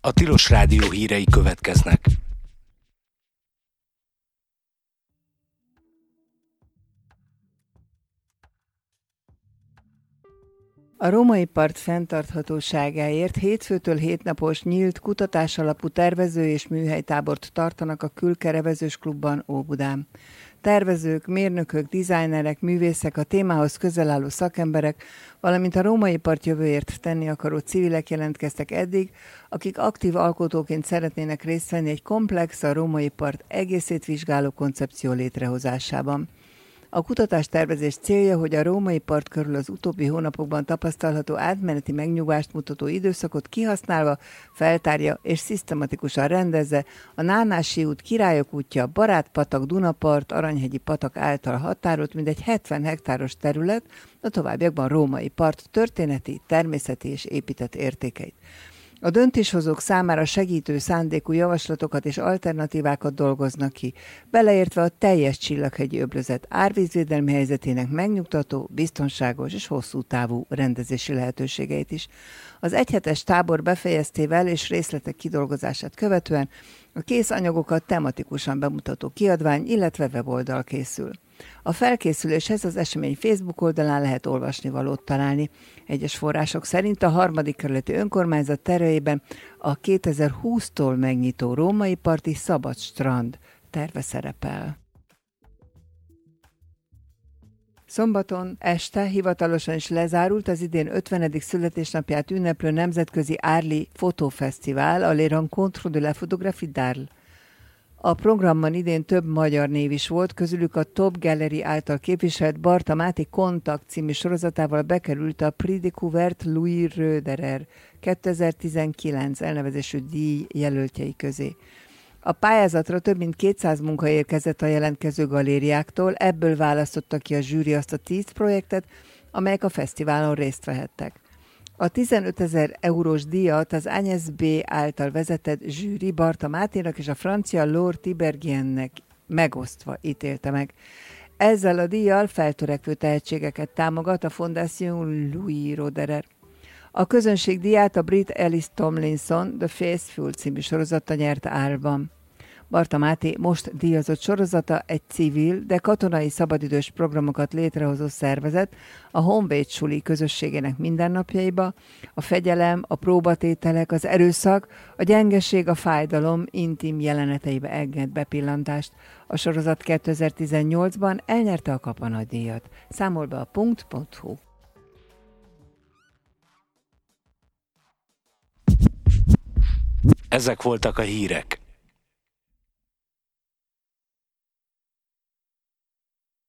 A Tilos Rádió hírei következnek. A római part fenntarthatóságáért hétfőtől hétnapos nyílt kutatásalapú tervező- és műhelytábort tartanak a Külke-Revezős Klubban Óbudán. Tervezők, mérnökök, dizájnerek, művészek, a témához közel álló szakemberek, valamint a római part jövőért tenni akaró civilek jelentkeztek eddig, akik aktív alkotóként szeretnének részt venni egy komplex, a római part egészét vizsgáló koncepció létrehozásában. A kutatás-tervezés célja, hogy a római part körül az utóbbi hónapokban tapasztalható átmeneti megnyugvást mutató időszakot kihasználva feltárja és szisztematikusan rendezze a Nánási út, Királyok útja, Barátpatak, Dunapart, Aranyhegyi patak által határolt mindegy 70 hektáros terület, a továbbiakban római part történeti, természeti és épített értékeit. A döntéshozók számára segítő szándékú javaslatokat és alternatívákat dolgoznak ki, beleértve a teljes Csillaghegyi öblözet árvízvédelmi helyzetének megnyugtató, biztonságos és hosszú távú rendezési lehetőségeit is. Az egyhetes tábor befejeztével és részletek kidolgozását követően a kész anyagokat tematikusan bemutató kiadvány, illetve weboldal készül. A felkészüléshez az esemény Facebook oldalán lehet olvasnivalót találni. Egyes források szerint a 3. kerületi önkormányzat terveiben a 2020-tól megnyitó római parti szabad strand terve szerepel. Szombaton este hivatalosan is lezárult az idén 50. születésnapját ünneplő nemzetközi Arles Fotófesztivál, a Les Rencontres de la Photographie d'Arles. A programban idén több magyar név is volt, közülük a Top Gallery által képviselt Barta Máté Kontakt című sorozatával bekerült a Prix Découverte Louis Roederer 2019 elnevezésű díj jelöltjei közé. A pályázatra több mint 200 munka érkezett a jelentkező galériáktól, ebből választotta ki a zsűri azt a 10 projektet, amelyek a fesztiválon részt vehettek. A 15 000 eurós díjat az Agnès B. által vezetett zsűri Barta Máténak és a francia Laure Tiberghiennek megosztva ítélte meg. Ezzel a díjjal feltörekvő tehetségeket támogat a Fondation Louis Roederer. A közönség díját a brit Alice Tomlinson The Faithful című sorozata nyerte Arlesban. Barta Máté most díjazott sorozata egy civil, de katonai szabadidős programokat létrehozó szervezet a Honvéd suli közösségének mindennapjaiba, a fegyelem, a próbatételek, az erőszak, a gyengeség, a fájdalom intim jeleneteibe enged bepillantást. A sorozat 2018-ban elnyerte a Kapanagydíjat. Számol be a punkt.hu. Ezek voltak a hírek.